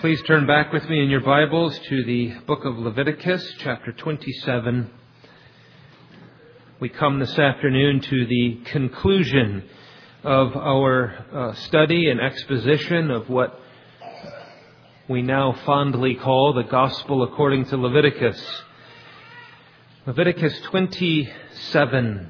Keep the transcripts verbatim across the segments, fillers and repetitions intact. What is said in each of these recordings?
Please turn back with me in your Bibles to the book of Leviticus, chapter twenty-seven. We come this afternoon to the conclusion of our uh, study and exposition of what we now fondly call the Gospel according to Leviticus. Leviticus twenty-seven.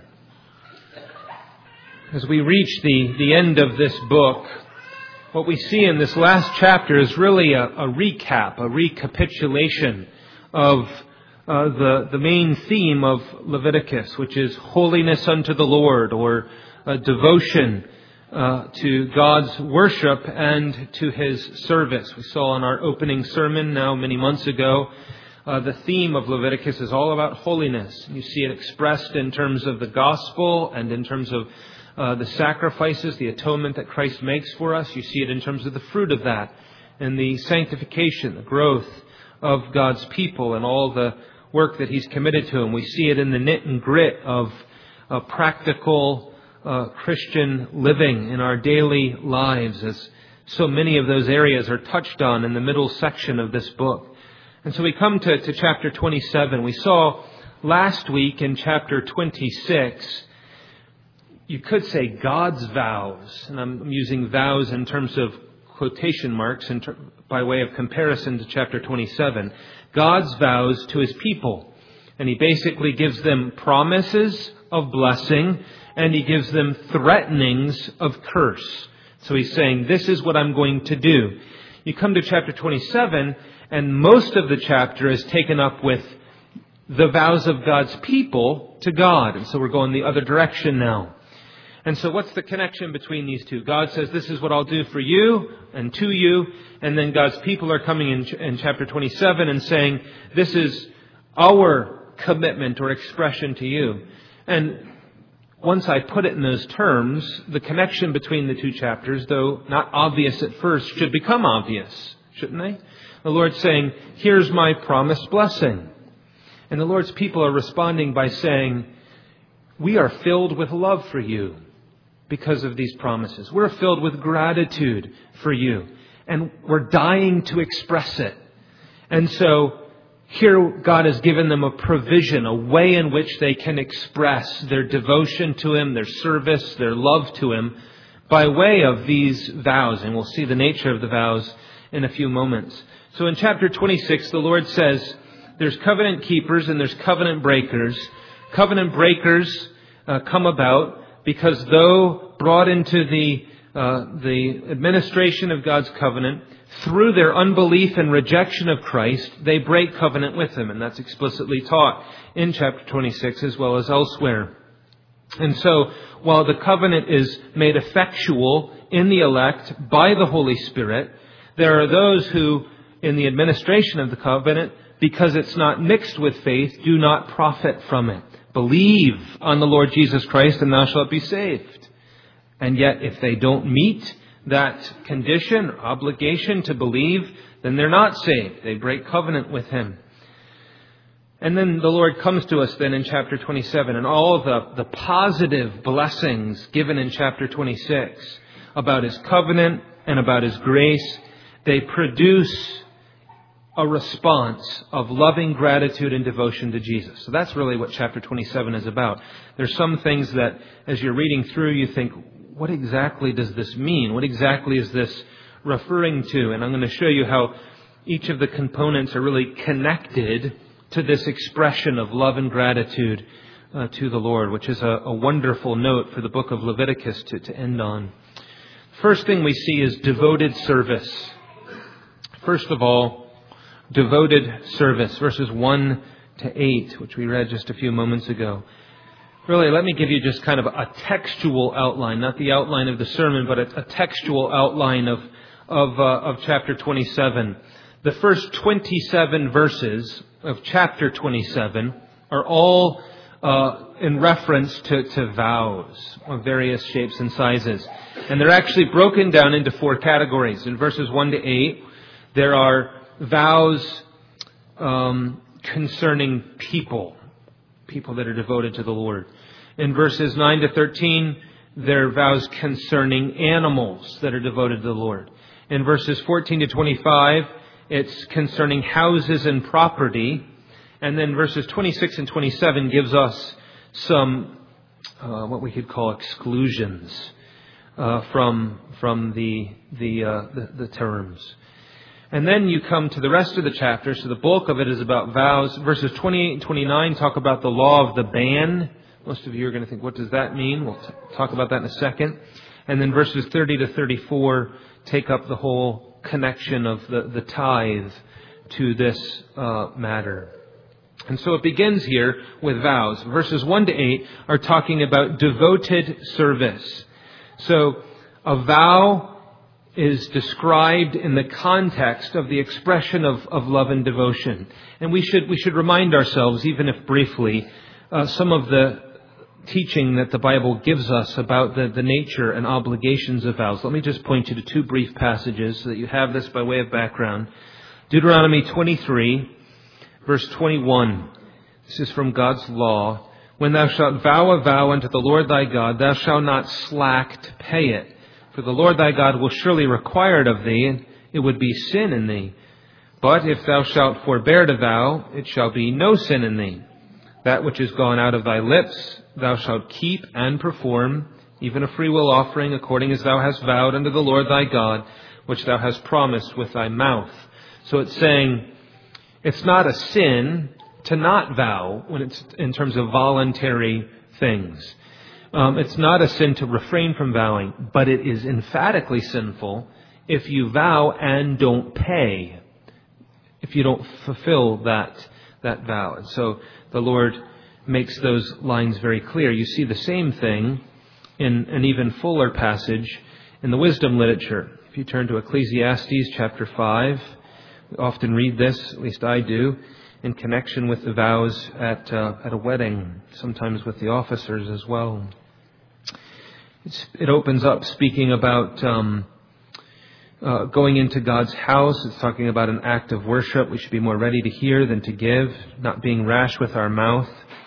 As we reach the, the end of this book, what we see in this last chapter is really a, a recap, a recapitulation of uh, the, the main theme of Leviticus, which is holiness unto the Lord, or uh, devotion uh, to God's worship and to His service. We saw in our opening sermon now many months ago, uh, the theme of Leviticus is all about holiness. You see it expressed in terms of the gospel and in terms of Uh, the sacrifices, the atonement that Christ makes for us. You see it in terms of the fruit of that and the sanctification, the growth of God's people and all the work that He's committed to them. We see it in the knit and grit of uh, practical uh, Christian living in our daily lives, as so many of those areas are touched on in the middle section of this book. And so we come to, to chapter twenty-seven. We saw last week in chapter twenty-six, you could say God's vows, and I'm using vows in terms of quotation marks in ter- by way of comparison to chapter twenty-seven. God's vows to His people. And He basically gives them promises of blessing, and He gives them threatenings of curse. So He's saying, this is what I'm going to do. You come to chapter twenty-seven, and most of the chapter is taken up with the vows of God's people to God. And so we're going the other direction now. And so what's the connection between these two? God says, this is what I'll do for you and to you. And then God's people are coming in, in chapter twenty-seven and saying, this is our commitment or expression to you. And once I put it in those terms, the connection between the two chapters, though not obvious at first, should become obvious, shouldn't they? The Lord's saying, here's my promised blessing. And the Lord's people are responding by saying, we are filled with love for you because of these promises. We're filled with gratitude for you, and we're dying to express it. And so here God has given them a provision, a way in which they can express their devotion to Him, their service, their love to Him by way of these vows. And we'll see the nature of the vows in a few moments. So in chapter twenty-six, the Lord says there's covenant keepers and there's covenant breakers. Covenant breakers uh, come about because though brought into the uh, the administration of God's covenant, through their unbelief and rejection of Christ, they break covenant with Him. And that's explicitly taught in chapter twenty-six as well as elsewhere. And so while the covenant is made effectual in the elect by the Holy Spirit, there are those who, in the administration of the covenant, because it's not mixed with faith, do not profit from it. Believe on the Lord Jesus Christ and thou shalt be saved. And yet if they don't meet that condition or obligation to believe, then they're not saved. They break covenant with Him. And then the Lord comes to us then in chapter twenty-seven, and all the, the positive blessings given in chapter twenty-six about His covenant and about His grace, they produce a response of loving gratitude and devotion to Jesus. So that's really what chapter twenty-seven is about. There's some things that as you're reading through, you think, what exactly does this mean? What exactly is this referring to? And I'm going to show you how each of the components are really connected to this expression of love and gratitude uh, to the Lord, which is a, a wonderful note for the book of Leviticus to, to end on. First thing we see is devoted service. First of all, devoted service, verses one to eight, which we read just a few moments ago. Really, let me give you just kind of a textual outline, not the outline of the sermon, but a, a textual outline of of, uh, of chapter twenty-seven. The first twenty-seven verses of chapter twenty-seven are all uh, in reference to, to vows of various shapes and sizes. And they're actually broken down into four categories. In verses one to eight, there are vows um, concerning people, people that are devoted to the Lord. In verses nine to thirteen, there are vows concerning animals that are devoted to the Lord. In verses fourteen to twenty-five, It's concerning houses and property. And then verses twenty-six and twenty-seven gives us some, uh, what we could call exclusions uh, from from the the, uh, the the terms. And then you come to the rest of the chapter. So the bulk of it is about vows. Verses twenty-eight and twenty-nine talk about the law of the ban. Most of you are going to think, what does that mean? We'll t- talk about that in a second. And then verses thirty to thirty-four take up the whole connection of the, the tithe to this uh, matter. And so it begins here with vows. Verses one to eight are talking about devoted service. So a vow is described in the context of the expression of, of love and devotion. And we should we should remind ourselves, even if briefly, uh, some of the teaching that the Bible gives us about the, the nature and obligations of vows. Let me just point you to two brief passages so that you have this by way of background. Deuteronomy twenty-three, verse twenty-one. This is from God's law. When thou shalt vow a vow unto the Lord thy God, thou shalt not slack to pay it. For the Lord thy God will surely require it of thee, and it would be sin in thee. But if thou shalt forbear to vow, it shall be no sin in thee. That which is gone out of thy lips, thou shalt keep and perform, even a freewill offering, according as thou hast vowed unto the Lord thy God, which thou hast promised with thy mouth. So it's saying, it's not a sin to not vow when it's in terms of voluntary things. Um, it's not a sin to refrain from vowing, but it is emphatically sinful if you vow and don't pay, if you don't fulfill that that vow. And so the Lord makes those lines very clear. You see the same thing in an even fuller passage in the wisdom literature. If you turn to Ecclesiastes chapter five, we often read this, at least I do, in connection with the vows at uh, at a wedding, sometimes with the officers as well. It's, it opens up speaking about um, uh, going into God's house. It's talking about an act of worship. We should be more ready to hear than to give, not being rash with our mouth.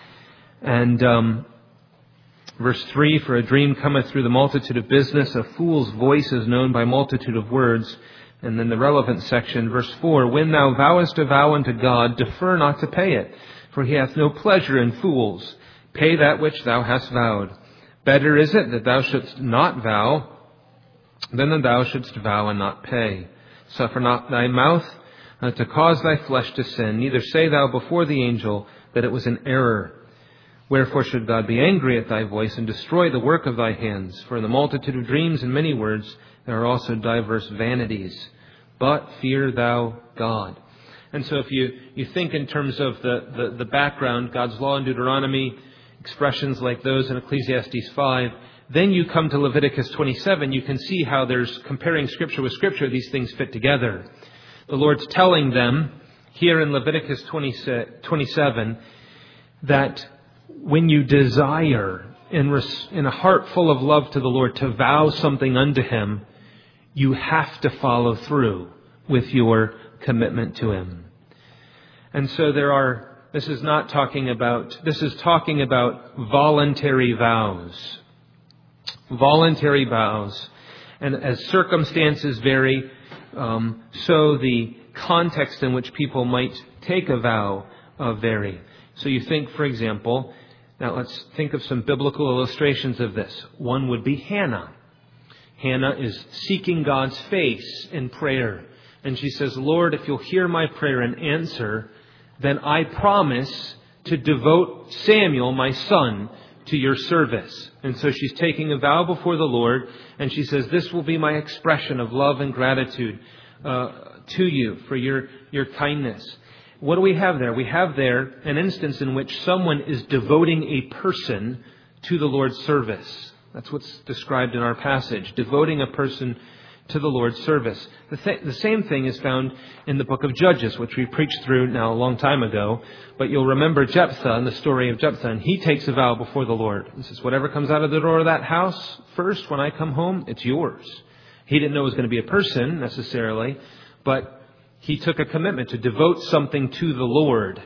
And um, verse three, for a dream cometh through the multitude of business, a fool's voice is known by multitude of words. And then the relevant section, verse four, when thou vowest a vow unto God, defer not to pay it, for he hath no pleasure in fools. Pay that which thou hast vowed. Better is it that thou shouldst not vow than that thou shouldst vow and not pay. Suffer not thy mouth uh, to cause thy flesh to sin, neither say thou before the angel that it was an error. Wherefore should God be angry at thy voice and destroy the work of thy hands? For in the multitude of dreams and many words there are also diverse vanities. But fear thou God. And so if you, you think in terms of the, the, the background, God's law in Deuteronomy, expressions like those in Ecclesiastes five, then you come to Leviticus twenty-seven, you can see how there's comparing Scripture with Scripture, these things fit together. The Lord's telling them here in Leviticus twenty-seven that when you desire in, res- in a heart full of love to the Lord to vow something unto Him, you have to follow through with your commitment to Him. And so there are, this is not talking about, this is talking about voluntary vows. Voluntary vows. And as circumstances vary, um, so the context in which people might take a vow uh, vary. So you think, for example, now let's think of some biblical illustrations of this. One would be Hannah. Hannah is seeking God's face in prayer. And she says, Lord, if you'll hear my prayer and answer, then I promise to devote Samuel, my son, to your service. And so she's taking a vow before the Lord, and she says, this will be my expression of love and gratitude uh, to you for your, your kindness. What do we have there? We have there an instance in which someone is devoting a person to the Lord's service. That's what's described in our passage, devoting a person to the Lord's service. The, th- the same thing is found in the book of Judges, which we preached through now a long time ago. But you'll remember Jephthah and the story of Jephthah. And he takes a vow before the Lord. He says, whatever comes out of the door of that house first when I come home, it's yours. He didn't know it was going to be a person necessarily, but he took a commitment to devote something to the Lord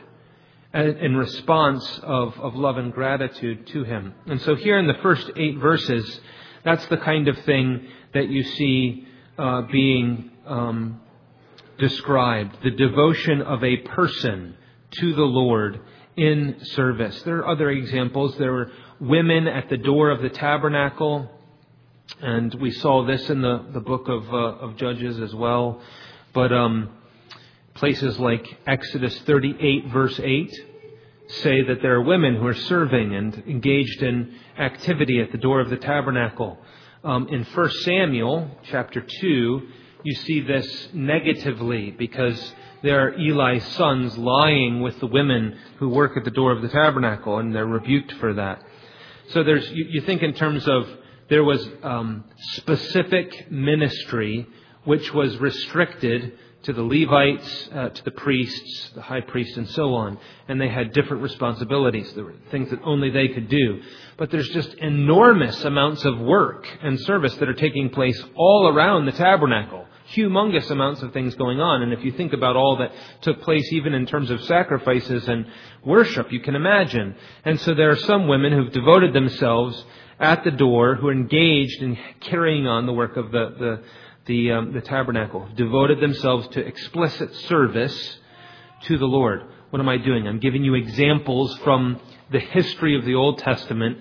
in response of, of love and gratitude to Him. And so here in the first eight verses, that's the kind of thing that you see uh, being um, described, the devotion of a person to the Lord in service. There are other examples. There were women at the door of the tabernacle, and we saw this in the, the book of, uh, of Judges as well. But um, places like Exodus thirty-eight, verse eight, say that there are women who are serving and engaged in activity at the door of the tabernacle. Um, in First Samuel chapter two, you see this negatively because there are Eli's sons lying with the women who work at the door of the tabernacle, and they're rebuked for that. So there's you, you think in terms of there was um, specific ministry which was restricted to the Levites, uh, to the priests, the high priest, and so on. And they had different responsibilities. There were things that only they could do. But there's just enormous amounts of work and service that are taking place all around the tabernacle. Humongous amounts of things going on. And if you think about all that took place even in terms of sacrifices and worship, you can imagine. And so there are some women who've devoted themselves at the door, who are engaged in carrying on the work of the the The, um, the tabernacle, devoted themselves to explicit service to the Lord. What am I doing? I'm giving you examples from the history of the Old Testament,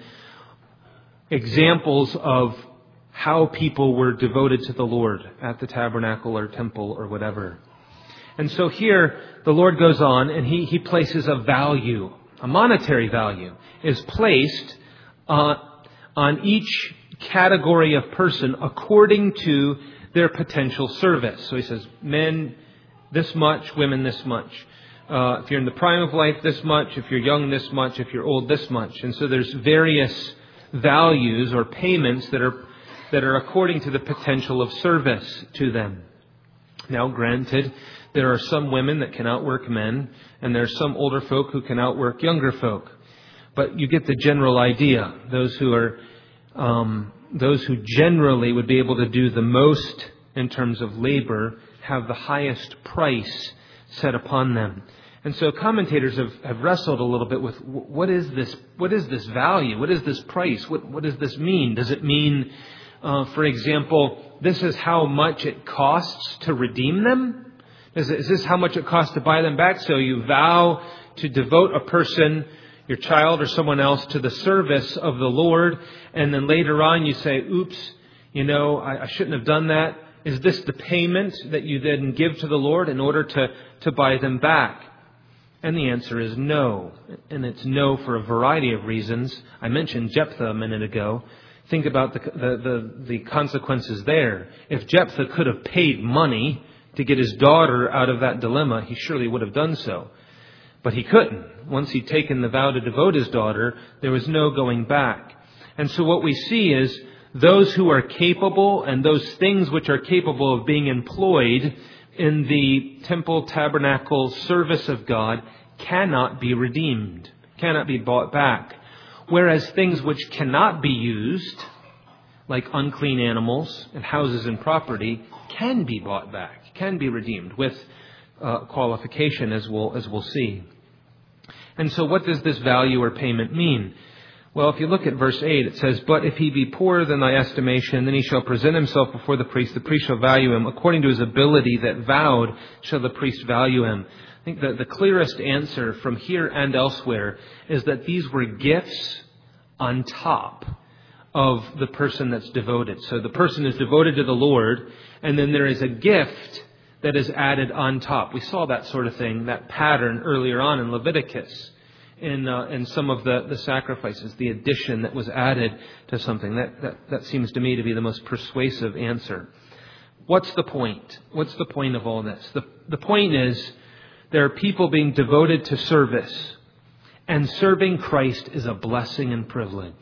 examples of how people were devoted to the Lord at the tabernacle or temple or whatever. And so here the Lord goes on and he, he places a value, a monetary value, is placed uh, on each category of person according to their potential service. So he says, men this much, women this much. Uh, if you're in the prime of life, this much. If you're young, this much. If you're old, this much. And so there's various values or payments that are that are according to the potential of service to them. Now, granted, there are some women that can outwork men, and there are some older folk who can outwork younger folk. But you get the general idea. Those who are um, Those who generally would be able to do the most in terms of labor have the highest price set upon them. And so commentators have, have wrestled a little bit with what is this, what is this value? What is this price? What, what does this mean? Does it mean, uh, for example, this is how much it costs to redeem them? Is, is this how much it costs to buy them back? So you vow to devote a person, your child or someone else, to the service of the Lord, and then later on you say, oops, you know, I, I shouldn't have done that. Is this the payment that you then give to the Lord in order to, to buy them back? And the answer is no. And it's no for a variety of reasons. I mentioned Jephthah a minute ago. Think about the, the, the, the consequences there. If Jephthah could have paid money to get his daughter out of that dilemma, he surely would have done so. But he couldn't. Once he'd taken the vow to devote his daughter, there was no going back. And so what we see is those who are capable and those things which are capable of being employed in the temple tabernacle service of God cannot be redeemed, cannot be bought back. Whereas things which cannot be used, like unclean animals and houses and property, can be bought back, can be redeemed with uh, qualification, as we'll, as we'll see. And so what does this value or payment mean? Well, if you look at verse eight, it says, "But if he be poorer than thy estimation, then he shall present himself before the priest. The priest shall value him. According to his ability that vowed shall the priest value him." I think that the clearest answer from here and elsewhere is that these were gifts on top of the person that's devoted. So the person is devoted to the Lord, and then there is a gift that is added on top. We saw that sort of thing, that pattern earlier on in Leviticus. In, uh, in some of the, the sacrifices, the addition that was added to something. That, that, that seems to me to be the most persuasive answer. What's the point? What's the point of all this? The, the point is there are people being devoted to service, and serving Christ is a blessing and privilege.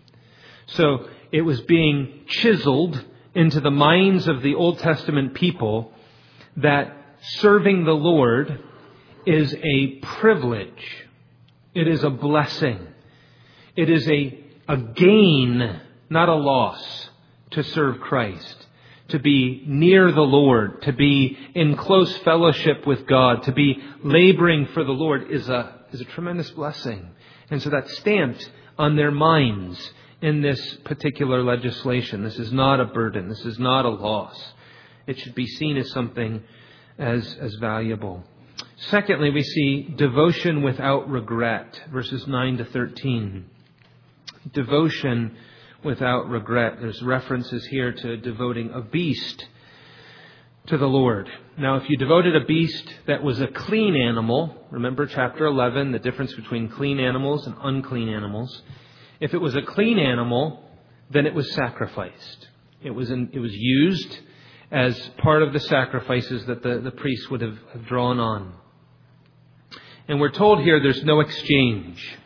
So it was being chiseled into the minds of the Old Testament people that serving the Lord is a privilege. It is a blessing. It is a, a gain, not a loss, to serve Christ. To be near the Lord, to be in close fellowship with God, to be laboring for the Lord is a, is a tremendous blessing. And so that's stamped on their minds in this particular legislation. This is not a burden. This is not a loss. It should be seen as something as, as valuable. Secondly, we see devotion without regret, verses nine to thirteen. Devotion without regret. There's references here to devoting a beast to the Lord. Now, if you devoted a beast that was a clean animal, remember chapter eleven, the difference between clean animals and unclean animals. If it was a clean animal, then it was sacrificed. It was in, it was used as part of the sacrifices that the, the priest would have, have drawn on. And we're told here there's no exchange.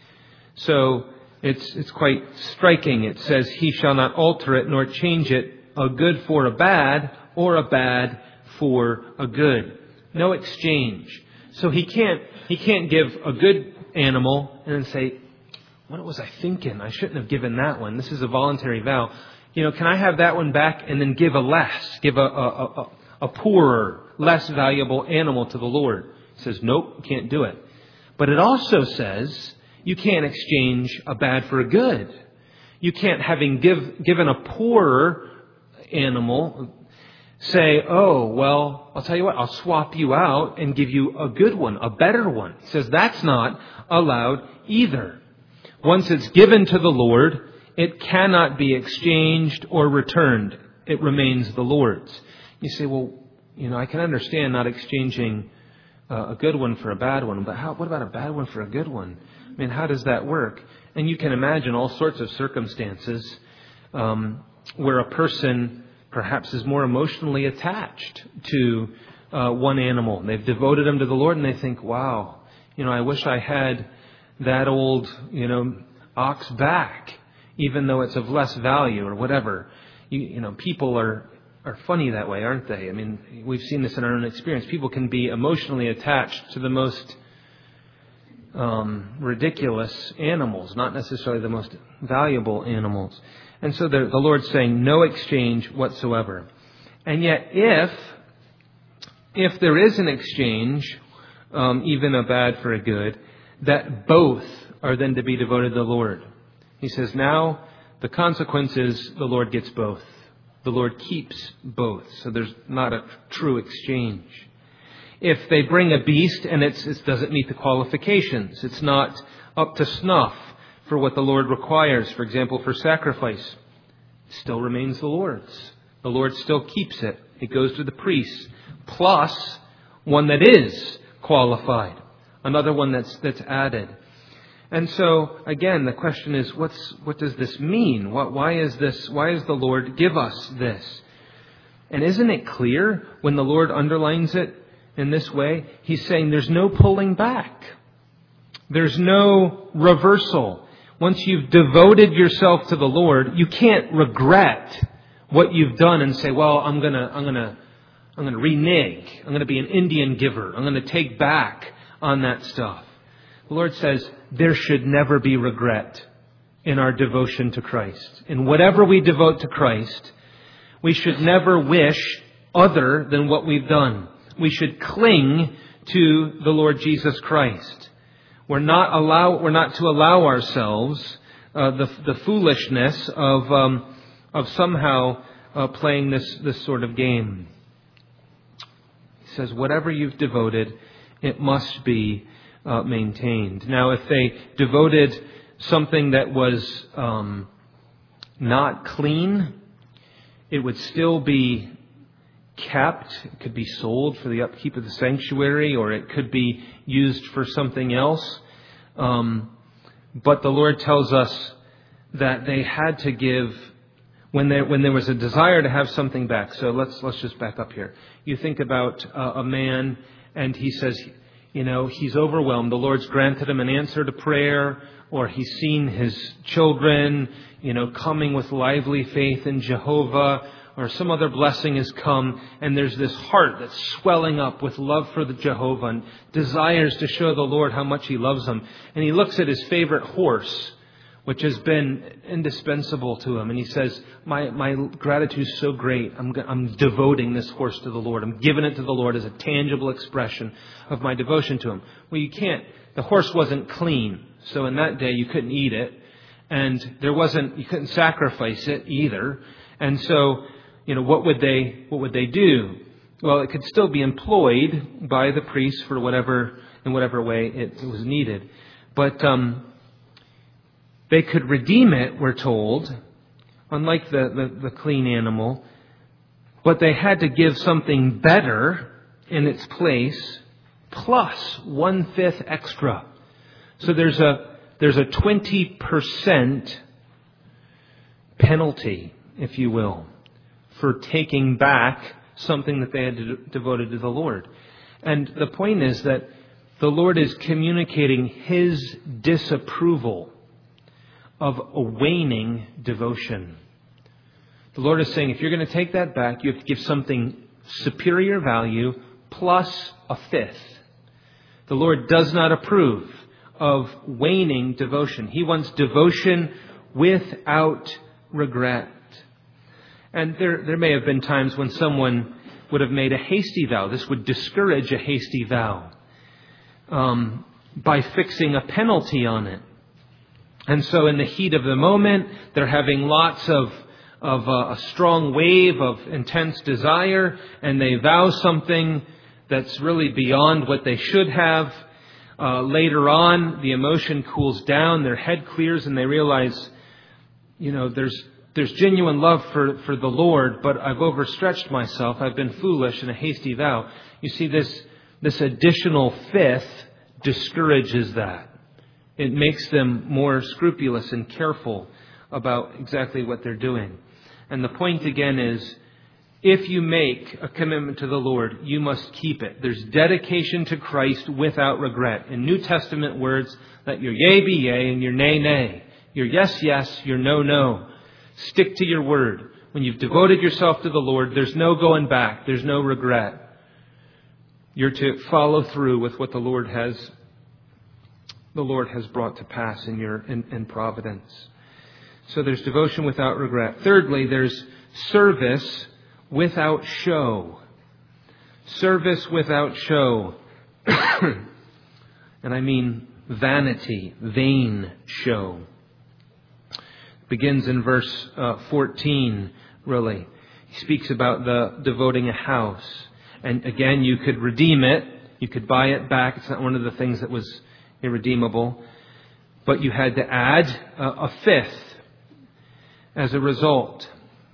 So it's it's quite striking. It says, he shall not alter it nor change it, a good for a bad, or a bad for a good. No exchange. So he can't he can't give a good animal and then say, what was I thinking? I shouldn't have given that one. This is a voluntary vow. You know, can I have that one back and then give a less, give a, a, a, a poorer, less valuable animal to the Lord? He says, nope, you can't do it. But it also says you can't exchange a bad for a good. You can't, having give, given a poorer animal, say, oh, well, I'll tell you what, I'll swap you out and give you a good one, a better one. He says that's not allowed either. Once it's given to the Lord, it cannot be exchanged or returned. It remains the Lord's. You say, well, you know, I can understand not exchanging uh, a good one for a bad one, but how, what about a bad one for a good one? I mean, how does that work? And you can imagine all sorts of circumstances um, where a person perhaps is more emotionally attached to uh, one animal. They've devoted them to the Lord and they think, wow, you know, I wish I had that old, you know, ox back, even though it's of less value or whatever. You, you know, people are, are funny that way, aren't they? I mean, we've seen this in our own experience. People can be emotionally attached to the most um, ridiculous animals, not necessarily the most valuable animals. And so the, the Lord's saying no exchange whatsoever. And yet if, if there is an exchange, um, even a bad for a good, that both are then to be devoted to the Lord. He says now the consequence is the Lord gets both. The Lord keeps both. So there's not a true exchange. If they bring a beast and it's, it doesn't meet the qualifications, it's not up to snuff for what the Lord requires, for example, for sacrifice, it still remains the Lord's. The Lord still keeps it. It goes to the priest, plus one that is qualified, another one that's that's added. And so, again, the question is, what's what does this mean? What, why is this? Why does the Lord give us this? And isn't it clear when the Lord underlines it in this way? He's saying there's no pulling back. There's no reversal. Once you've devoted yourself to the Lord, you can't regret what you've done and say, well, I'm going to I'm going to I'm going to renege. I'm going to be an Indian giver. I'm going to take back on that stuff. The Lord says there should never be regret in our devotion to Christ. In whatever we devote to Christ, we should never wish other than what we've done. We should cling to the Lord Jesus Christ. We're not allow. We're not to allow ourselves uh, the the foolishness of um, of somehow uh, playing this this sort of game. He says, whatever you've devoted, it must be uh, maintained. Now, if they devoted something that was um, not clean, it would still be kept. It could be sold for the upkeep of the sanctuary, or it could be used for something else. Um, but the Lord tells us that they had to give when there when there was a desire to have something back. So let's let's just back up here. You think about uh, a man, and he says, you know, he's overwhelmed. The Lord's granted him an answer to prayer, or he's seen his children, you know, coming with lively faith in Jehovah, or some other blessing has come, and there's this heart that's swelling up with love for the Jehovah and desires to show the Lord how much he loves him. And he looks at his favorite horse, which has been indispensable to him, and he says, my my gratitude is so great. I'm, I'm devoting this horse to the Lord. I'm giving it to the Lord as a tangible expression of my devotion to him. Well, you can't. The horse wasn't clean, so in that day you couldn't eat it, and there wasn't. You couldn't sacrifice it either. And so, you know, what would they what would they do? well, it could still be employed by the priest for whatever, in whatever way it was needed. But um, they could redeem it, we're told, unlike the, the, the clean animal. But they had to give something better in its place, plus one-fifth extra. So there's a there's a twenty percent penalty, if you will, for taking back something that they had de- devoted to the Lord. And the point is that the Lord is communicating His disapproval of a waning devotion. The Lord is saying, if you're going to take that back, you have to give something superior value plus a fifth. The Lord does not approve of waning devotion. He wants devotion without regret. And there, there may have been times when someone would have made a hasty vow. This would discourage a hasty vow um, by fixing a penalty on it. And so in the heat of the moment, they're having lots of of a, a strong wave of intense desire, and they vow something that's really beyond what they should have. Uh, later on, the emotion cools down, their head clears, and they realize, you know, there's there's genuine love for, for the Lord, but I've overstretched myself. I've been foolish in a hasty vow. You see, this this additional fifth discourages that. It makes them more scrupulous and careful about exactly what they're doing. And the point again is, if you make a commitment to the Lord, you must keep it. There's dedication to Christ without regret. In New Testament words, let your yea be yea and your nay, nay. Your yes, yes, your no, no. Stick to your word. When you've devoted yourself to the Lord, there's no going back. There's no regret. You're to follow through with what the Lord has the Lord has brought to pass in your in, in providence. So there's devotion without regret. Thirdly, there's service without show. Service without show. And I mean vanity, vain show. Begins in verse uh, fourteen, really. He speaks about the devoting a house. And again, you could redeem it. You could buy it back. It's not one of the things that was irredeemable. But you had to add a, a fifth as a result.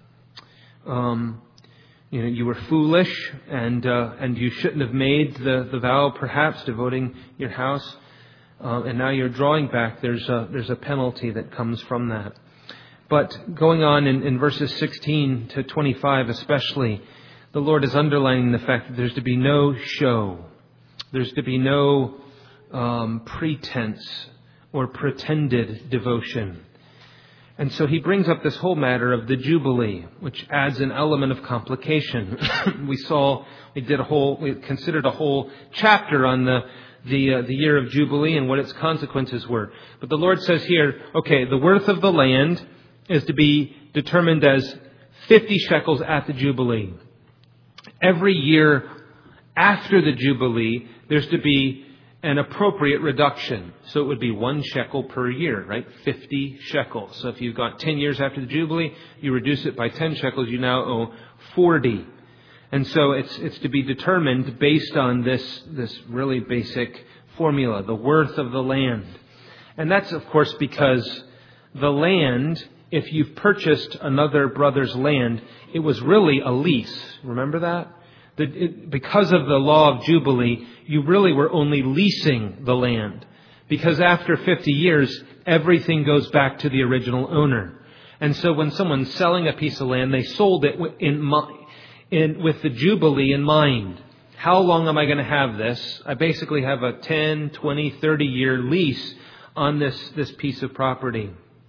Um, you know, you were foolish, and uh, and you shouldn't have made the, the vow, perhaps, devoting your house. Uh, and now you're drawing back. There's a, there's a penalty that comes from that. But going on in, in verses sixteen to twenty-five especially, the Lord is underlining the fact that there's to be no show. There's to be no um, pretense or pretended devotion. And so he brings up this whole matter of the Jubilee, which adds an element of complication. we saw, we did a whole, we considered a whole chapter on the the uh, the year of Jubilee and what its consequences were. But the Lord says here, okay, the worth of the land is to be determined as fifty shekels at the Jubilee. Every year after the Jubilee, there's to be an appropriate reduction. So it would be one shekel per year, right? fifty shekels. So if you've got ten years after the Jubilee, you reduce it by ten shekels, you now owe forty. And so it's it's to be determined based on this, this really basic formula, the worth of the land. And that's, of course, because the land, if you've purchased another brother's land, it was really a lease. Remember that? The, it, because of the law of Jubilee, you really were only leasing the land. Because after fifty years, everything goes back to the original owner. And so when someone's selling a piece of land, they sold it in, in, with the Jubilee in mind. How long am I going to have this? I basically have a ten, twenty, thirty year lease on this, this piece of property.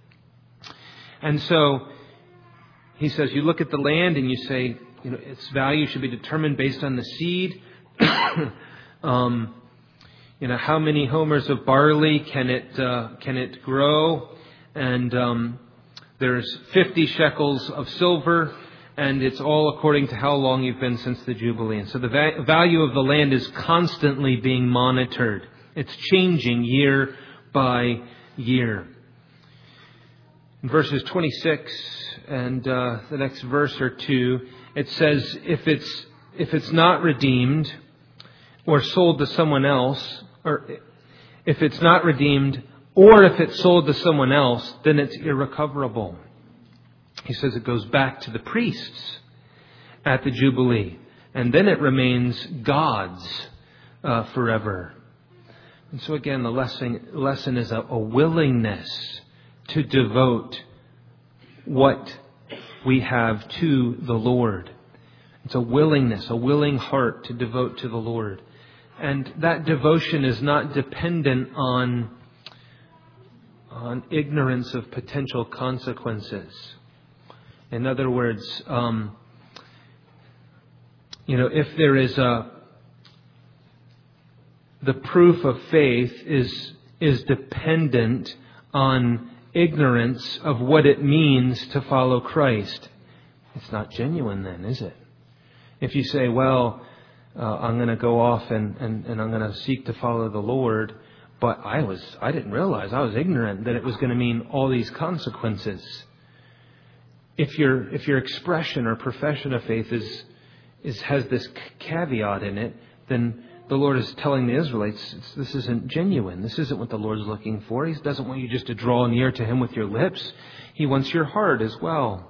And so he says, you look at the land and you say, you know, its value should be determined based on the seed. um, you know, how many homers of barley can it uh, can it grow? And um, there's fifty shekels of silver, and it's all according to how long you've been since the Jubilee. And so the va- value of the land is constantly being monitored. It's changing year by year. In verses twenty-six and uh, the next verse or two, it says, if it's if it's not redeemed or sold to someone else, or if it's not redeemed or if it's sold to someone else, then it's irrecoverable. He says it goes back to the priests at the Jubilee, and then it remains God's uh, forever. And so again, the lesson, lesson is a, a willingness to devote what we have to the Lord. It's a willingness, a willing heart to devote to the Lord. And that devotion is not dependent on, on ignorance of potential consequences. In other words, um, you know, if there is a, the proof of faith is, is dependent on ignorance of what it means to follow Christ, it's not genuine then, is it? If you say, well, uh, I'm going to go off and, and, and I'm going to seek to follow the Lord, but I was I didn't realize, I was ignorant that it was going to mean all these consequences. If your if your expression or profession of faith is is has this caveat in it, then the Lord is telling the Israelites, it's, this isn't genuine. This isn't what the Lord's looking for. He doesn't want you just to draw near to Him with your lips. He wants your heart as well.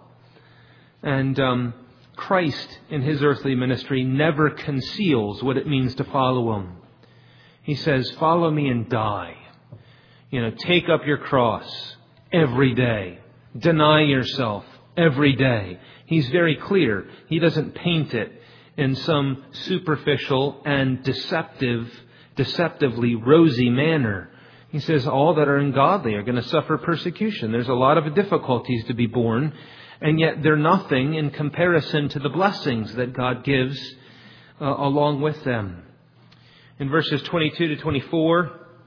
And um, Christ in His earthly ministry never conceals what it means to follow Him. He says, follow me and die. You know, take up your cross every day. Deny yourself every day. He's very clear. He doesn't paint it in some superficial and deceptive, deceptively rosy manner. He says all that are ungodly are going to suffer persecution. There's a lot of difficulties to be borne, and yet they're nothing in comparison to the blessings that God gives uh, along with them. In verses twenty-two to twenty-four,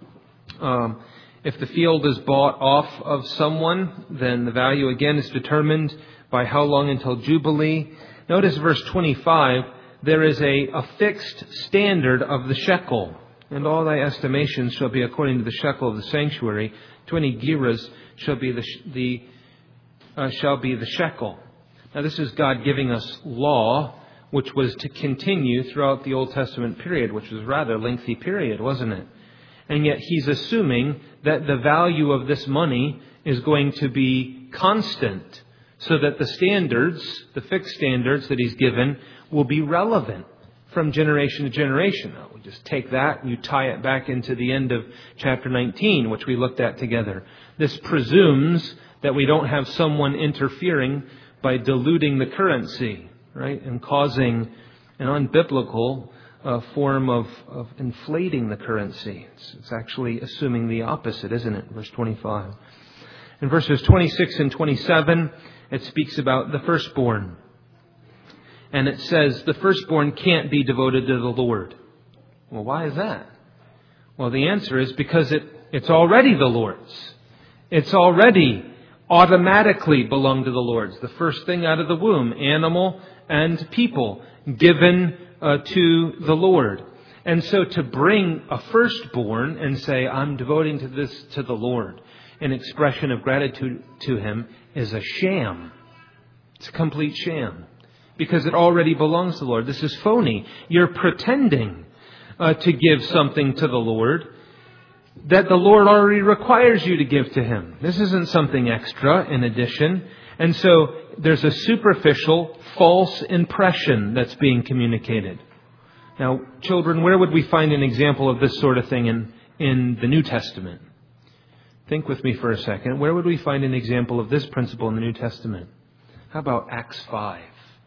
um, if the field is bought off of someone, then the value again is determined by how long until Jubilee. Notice verse twenty-five, there is a, a fixed standard of the shekel. And all thy estimations shall be according to the shekel of the sanctuary. Twenty gerahs shall be the, the uh, shall be the shekel. Now this is God giving us law, which was to continue throughout the Old Testament period, which was a rather lengthy period, wasn't it? And yet He's assuming that the value of this money is going to be constant, so that the standards, the fixed standards that He's given, will be relevant from generation to generation. Now, we just take that and you tie it back into the end of chapter nineteen, which we looked at together. This presumes that we don't have someone interfering by diluting the currency, right, and causing an unbiblical uh, form of, of inflating the currency. It's, it's actually assuming the opposite, isn't it? Verse twenty-five. In verses twenty-six and twenty-seven, it speaks about the firstborn. And it says the firstborn can't be devoted to the Lord. Well, why is that? Well, the answer is because it, it's already the Lord's. It's already automatically belong to the Lord's. The first thing out of the womb, animal and people, given uh, to the Lord. And so to bring a firstborn and say, I'm devoting to this to the Lord, an expression of gratitude to Him, is a sham. It's a complete sham. Because it already belongs to the Lord. This is phony. You're pretending uh, to give something to the Lord that the Lord already requires you to give to Him. This isn't something extra in addition. And so there's a superficial, false impression that's being communicated. Now, children, where would we find an example of this sort of thing in, in the New Testament? Think with me for a second. Where would we find an example of this principle in the New Testament? How about Acts five?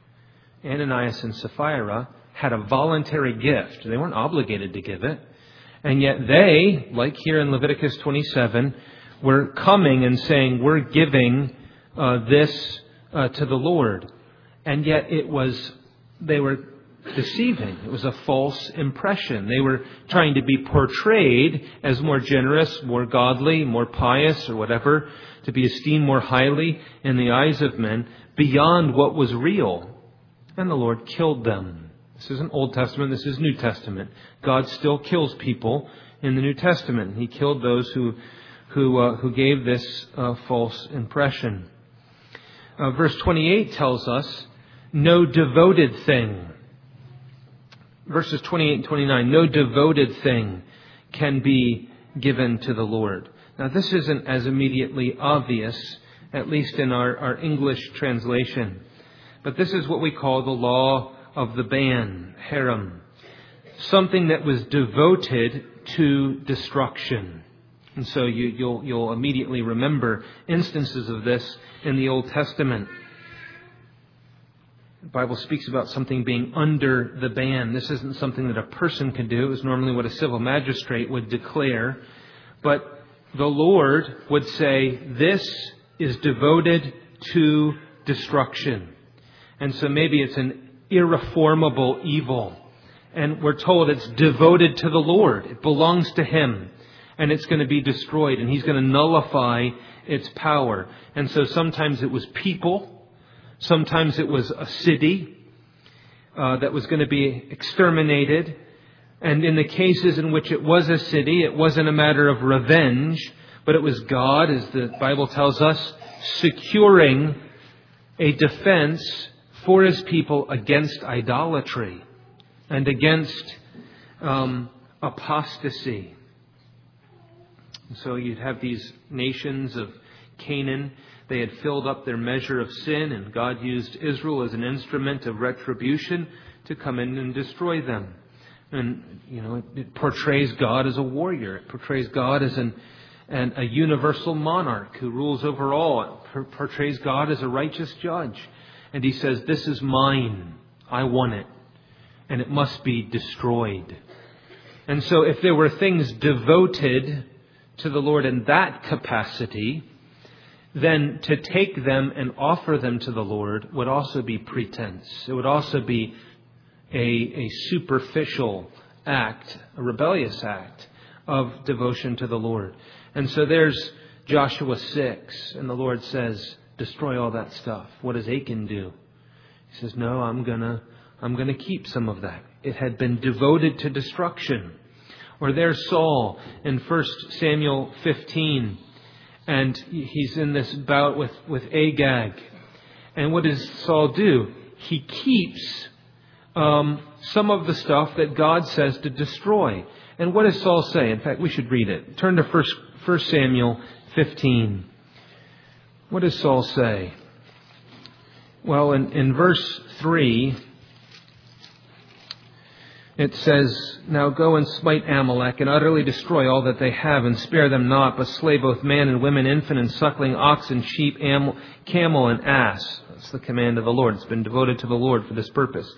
Ananias and Sapphira had a voluntary gift. They weren't obligated to give it. And yet they, like here in Leviticus twenty-seven, were coming and saying, we're giving uh, this uh, to the Lord. And yet it was, they were deceiving. It was a false impression. They were trying to be portrayed as more generous, more godly, more pious, or whatever, to be esteemed more highly in the eyes of men beyond what was real. And the Lord killed them. This isn't Old Testament, this is New Testament. God still kills people in the New Testament. He killed those who who uh, who gave this uh, false impression. Uh, verse twenty-eight tells us, no devoted thing verses twenty-eight and twenty-nine, no devoted thing can be given to the Lord. Now, this isn't as immediately obvious, at least in our, our English translation. But this is what we call the law of the ban, herem. Something that was devoted to destruction. And so you, you'll, you'll immediately remember instances of this in the Old Testament. The Bible speaks about something being under the ban. This isn't something that a person can do. It was normally what a civil magistrate would declare. But the Lord would say, this is devoted to destruction. And so maybe it's an irreformable evil. And we're told it's devoted to the Lord. It belongs to Him. And it's going to be destroyed. And He's going to nullify its power. And so sometimes it was people. Sometimes it was a city uh, that was going to be exterminated. And in the cases in which it was a city, it wasn't a matter of revenge, but it was God, as the Bible tells us, securing a defense for His people against idolatry and against um, apostasy. So you'd have these nations of Canaan. They had filled up their measure of sin, and God used Israel as an instrument of retribution to come in and destroy them. And, you know, it, it portrays God as a warrior. It portrays God as an, an a universal monarch who rules over all. It portrays God as a righteous judge. And He says, this is mine. I want it. And it must be destroyed. And so if there were things devoted to the Lord in that capacity, then to take them and offer them to the Lord would also be pretense. It would also be a, a superficial act, a rebellious act of devotion to the Lord. And so there's Joshua six, and the Lord says, destroy all that stuff. What does Achan do? He says, no, I'm gonna, I'm gonna keep some of that. It had been devoted to destruction. Or there's Saul in First Samuel fifteen. And he's in this bout with, with Agag. And what does Saul do? He keeps um, some of the stuff that God says to destroy. And what does Saul say? In fact, we should read it. Turn to First, First Samuel fifteen. What does Saul say? Well, in, in verse three, it says, now go and smite Amalek and utterly destroy all that they have and spare them not, but slay both man and women, infant and suckling, ox and sheep, am- camel and ass. That's the command of the Lord. It's been devoted to the Lord for this purpose.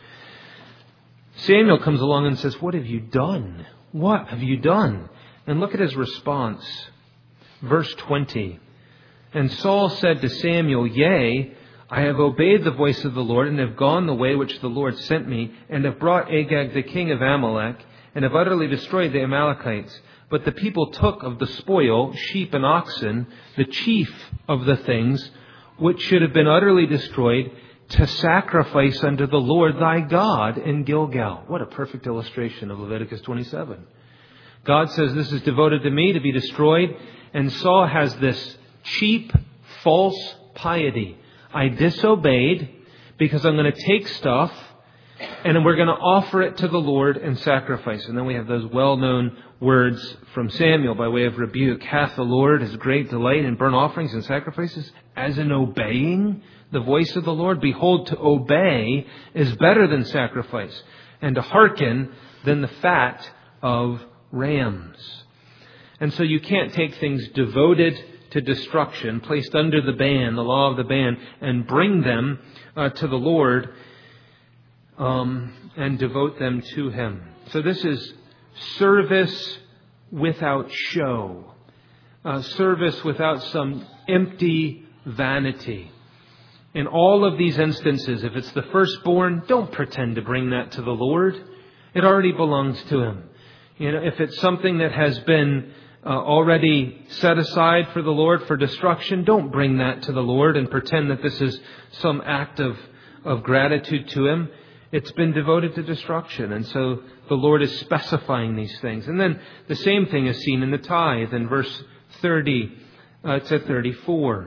Samuel comes along and says, what have you done? What have you done? And look at his response. Verse twenty. And Saul said to Samuel, yea, I have obeyed the voice of the Lord, and have gone the way which the Lord sent me, and have brought Agag the king of Amalek, and have utterly destroyed the Amalekites. But the people took of the spoil, sheep and oxen, the chief of the things, which should have been utterly destroyed, to sacrifice unto the Lord thy God in Gilgal. What a perfect illustration of Leviticus twenty-seven. God says, this is devoted to me to be destroyed. And Saul has this cheap, false piety. I disobeyed because I'm going to take stuff and we're going to offer it to the Lord and sacrifice. And then we have those well-known words from Samuel by way of rebuke. Hath the Lord his great delight in burnt offerings and sacrifices, as in obeying the voice of the Lord? Behold, to obey is better than sacrifice, and to hearken than the fat of rams. And so you can't take things devoted to destruction, placed under the ban, the law of the ban, and bring them uh, to the Lord um, and devote them to Him. So this is service without show, uh, service without some empty vanity. In all of these instances, if it's the firstborn, don't pretend to bring that to the Lord. It already belongs to Him. You know, if it's something that has been Uh, already set aside for the Lord for destruction, don't bring that to the Lord and pretend that this is some act of, of gratitude to Him. It's been devoted to destruction. And so the Lord is specifying these things. And then the same thing is seen in the tithe in verse thirty uh, to thirty-four.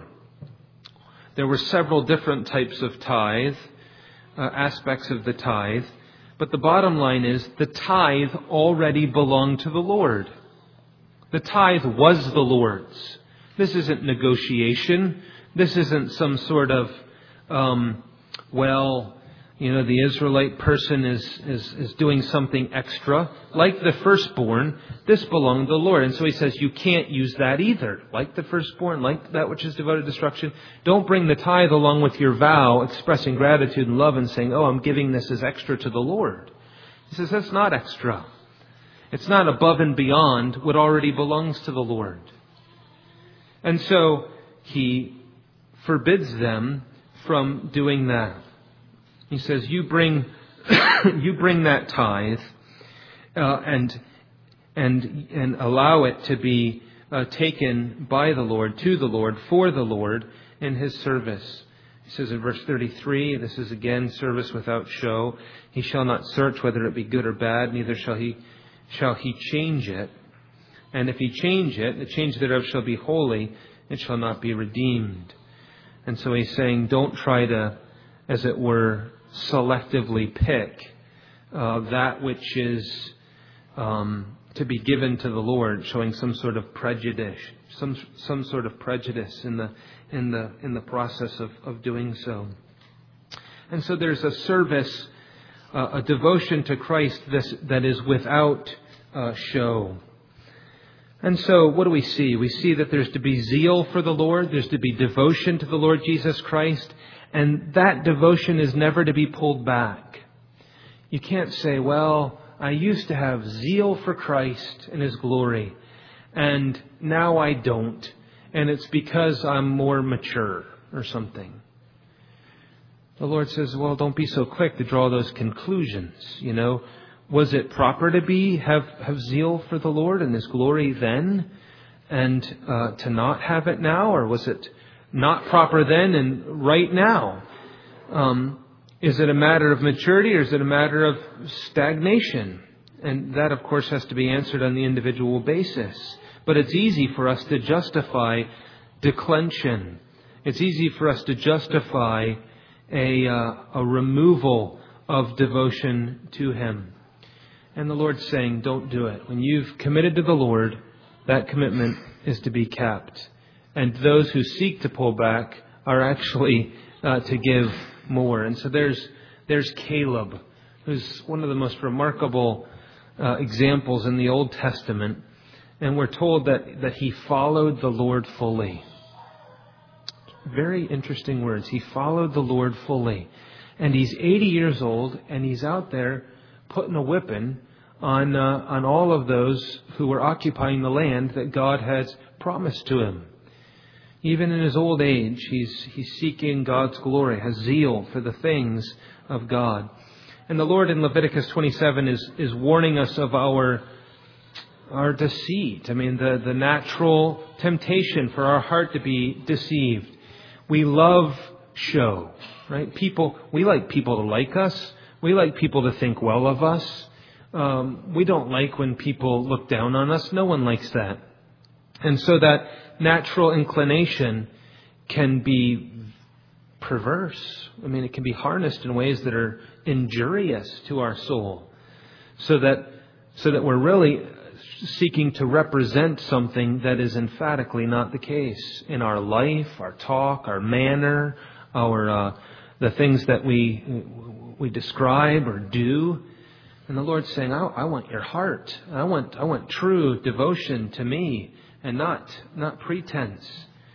There were several different types of tithe, uh, aspects of the tithe. But the bottom line is the tithe already belonged to the Lord. The tithe was the Lord's. This isn't negotiation. This isn't some sort of, um, well, you know, the Israelite person is, is, is doing something extra. Like the firstborn, this belonged to the Lord. And so he says, you can't use that either. Like the firstborn, like that which is devoted to destruction. Don't bring the tithe along with your vow, expressing gratitude and love and saying, oh, I'm giving this as extra to the Lord. He says, that's not extra. It's not above and beyond what already belongs to the Lord. And so he forbids them from doing that. He says, you bring you bring that tithe uh, and and and allow it to be uh, taken by the Lord, to the Lord, for the Lord in His service. He says in verse thirty-three, this is again service without show. He shall not search whether it be good or bad, neither shall he shall he change it. And if he change it, the change thereof shall be holy, it shall not be redeemed. And so he's saying, don't try to, as it were, selectively pick uh, that which is um, to be given to the Lord, showing some sort of prejudice, some some sort of prejudice in the in the in the process of, of doing so. And so there's a service, uh, a devotion to Christ this, that is without uh, show. And so what do we see? We see that there's to be zeal for the Lord. There's to be devotion to the Lord Jesus Christ. And that devotion is never to be pulled back. You can't say, well, I used to have zeal for Christ and His glory, and now I don't. And it's because I'm more mature or something. The Lord says, well, don't be so quick to draw those conclusions, you know. Was it proper to be have, have zeal for the Lord and His glory then, and uh, to not have it now? Or was it not proper then and right now? Um, is it a matter of maturity, or is it a matter of stagnation? And that, of course, has to be answered on the individual basis. But it's easy for us to justify declension. It's easy for us to justify a, uh, a removal of devotion to Him. And the Lord's saying, don't do it. When you've committed to the Lord, that commitment is to be kept. And those who seek to pull back are actually uh, to give more. And so there's there's Caleb, who's one of the most remarkable uh, examples in the Old Testament. And we're told that, that he followed the Lord fully. Very interesting words. He followed the Lord fully. And he's eighty years old, and he's out there putting a whipping on uh, on all of those who were occupying the land that God has promised to him. Even in his old age, he's he's seeking God's glory, has zeal for the things of God. And the Lord in Leviticus twenty-seven is is warning us of our our deceit. I mean, the, the natural temptation for our heart to be deceived. We love show, right? People, we like people to like us. We like people to think well of us. Um, we don't like when people look down on us. No one likes that. And so that natural inclination can be perverse. I mean, it can be harnessed in ways that are injurious to our soul. So that, so that we're really seeking to represent something that is emphatically not the case in our life, our talk, our manner, our uh, the things that we we describe or do. And the Lord's saying, I, I want your heart. I want I want true devotion to me, and not not pretense.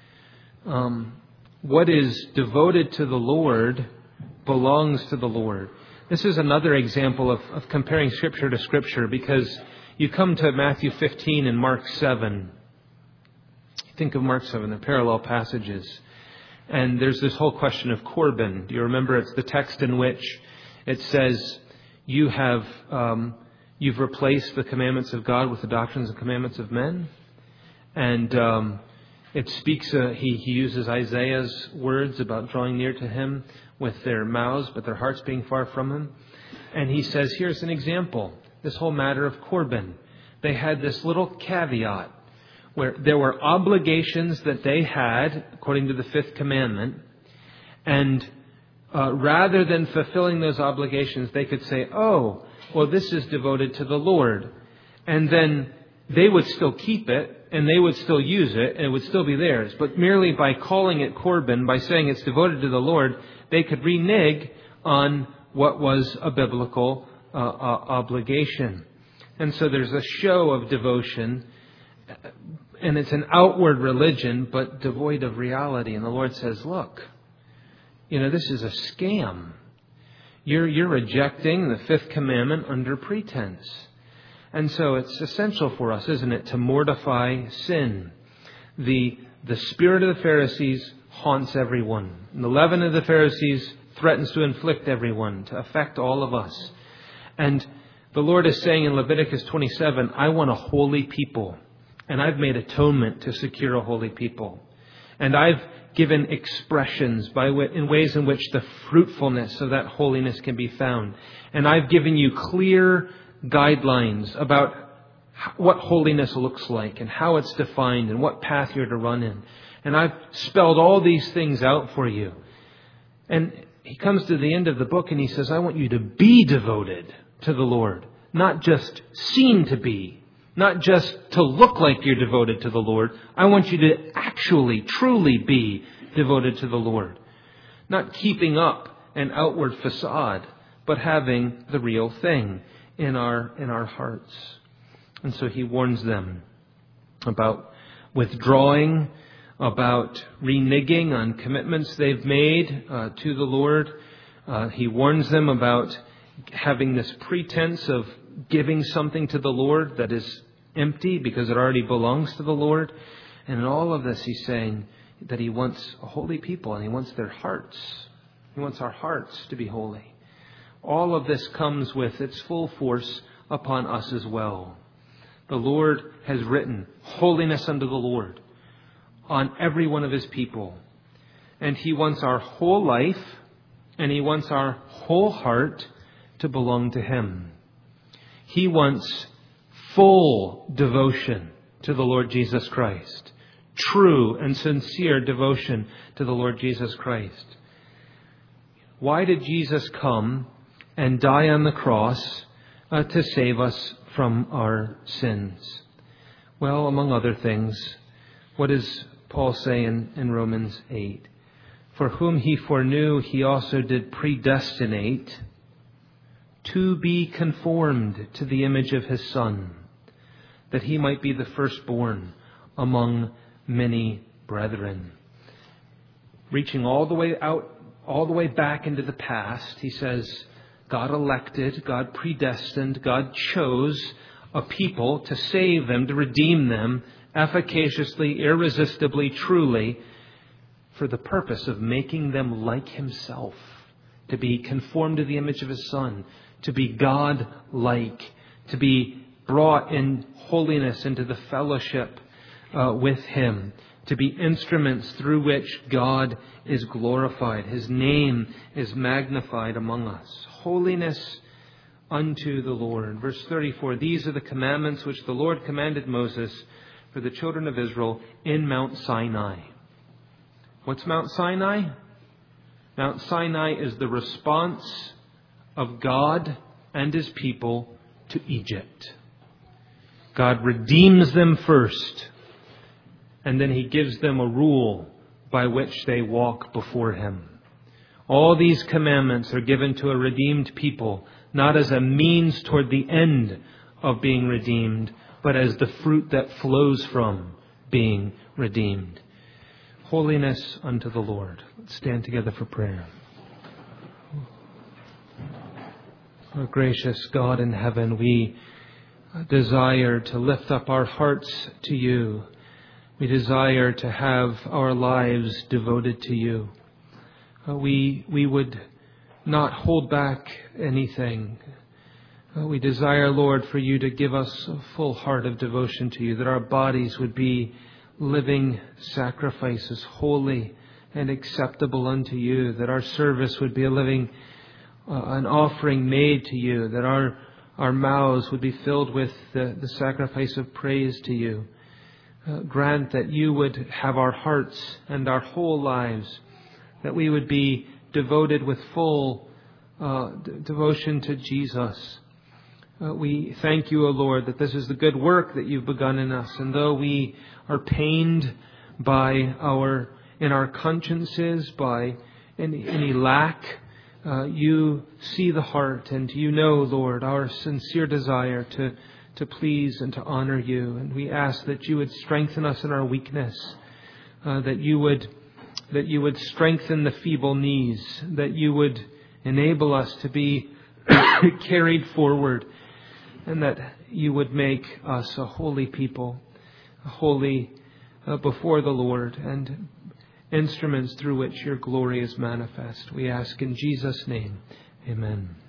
Um, what is devoted to the Lord belongs to the Lord. This is another example of, of comparing Scripture to Scripture, because you come to Matthew fifteen and Mark seven. Think of Mark seven, they're parallel passages. And there's this whole question of Corban. Do you remember? It's the text in which it says, you have, um, you've replaced the commandments of God with the doctrines and commandments of men. And um, it speaks, uh, he, he uses Isaiah's words about drawing near to him with their mouths, but their hearts being far from him. And he says, here's an example. This whole matter of Corban. They had this little caveat where there were obligations that they had according to the fifth commandment, and uh, rather than fulfilling those obligations, they could say, oh, well, this is devoted to the Lord. And then they would still keep it, and they would still use it, and it would still be theirs. But merely by calling it Corban, by saying it's devoted to the Lord, they could renege on what was a biblical uh, uh, obligation. And so there's a show of devotion, and it's an outward religion, but devoid of reality. And the Lord says, look, you know, this is a scam. You're, you're rejecting the fifth commandment under pretense. And so it's essential for us, isn't it, to mortify sin. The, the spirit of the Pharisees haunts everyone. And the leaven of the Pharisees threatens to inflict everyone, to affect all of us. And the Lord is saying in Leviticus twenty-seven, I want a holy people. And I've made atonement to secure a holy people. And I've given expressions by w- in ways in which the fruitfulness of that holiness can be found. And I've given you clear guidelines about what holiness looks like and how it's defined and what path you're to run in. And I've spelled all these things out for you. And he comes to the end of the book and he says, I want you to be devoted to the Lord, not just seem to be, not just to look like you're devoted to the Lord. I want you to actually, truly be devoted to the Lord. Not keeping up an outward facade, but having the real thing in our in our hearts. And so he warns them about withdrawing, about reneging on commitments they've made uh, to the Lord. Uh, he warns them about having this pretense of giving something to the Lord that is empty because it already belongs to the Lord. And in all of this, he's saying that he wants a holy people and he wants their hearts. He wants our hearts to be holy. All of this comes with its full force upon us as well. The Lord has written holiness unto the Lord on every one of his people. And he wants our whole life and he wants our whole heart to belong to him. He wants full devotion to the Lord Jesus Christ. True and sincere devotion to the Lord Jesus Christ. Why did Jesus come and die on the cross uh, to save us from our sins? Well, among other things, what does Paul say in, in Romans eight? For whom he foreknew, he also did predestinate to be conformed to the image of his Son, that he might be the firstborn among many brethren. Reaching all the way out, all the way back into the past, he says, God elected, God predestined, God chose a people to save them, to redeem them efficaciously, irresistibly, truly, for the purpose of making them like himself, to be conformed to the image of his Son, to be God-like, to be brought in holiness into the fellowship uh, with him, to be instruments through which God is glorified. His name is magnified among us. Holiness unto the Lord. Verse thirty-four, these are the commandments which the Lord commanded Moses for the children of Israel in Mount Sinai. What's Mount Sinai? Mount Sinai is the response of God and his people to Egypt. God redeems them first, and then he gives them a rule by which they walk before him. All these commandments are given to a redeemed people, not as a means toward the end of being redeemed, but as the fruit that flows from being redeemed. Holiness unto the Lord. Let's stand together for prayer. Our gracious God in heaven, we desire to lift up our hearts to you. We desire to have our lives devoted to you. Uh, we we would not hold back anything. Uh, we desire, Lord, for you to give us a full heart of devotion to you, that our bodies would be living sacrifices, holy and acceptable unto you, that our service would be a living, uh, an offering made to you, that our our mouths would be filled with the, the sacrifice of praise to you. Uh, grant that you would have our hearts and our whole lives, that we would be devoted with full uh, d- devotion to Jesus. Uh, we thank you, O Lord, that this is the good work that you've begun in us. And though we are pained by our, in our consciences, by any, any lack, uh, you see the heart, and you know, Lord, our sincere desire to, to please and to honor you. And we ask that you would strengthen us in our weakness, uh, that you would, that you would strengthen the feeble knees, that you would enable us to be carried forward, and that you would make us a holy people, holy uh, before the Lord, and instruments through which your glory is manifest. We ask in Jesus' name. Amen.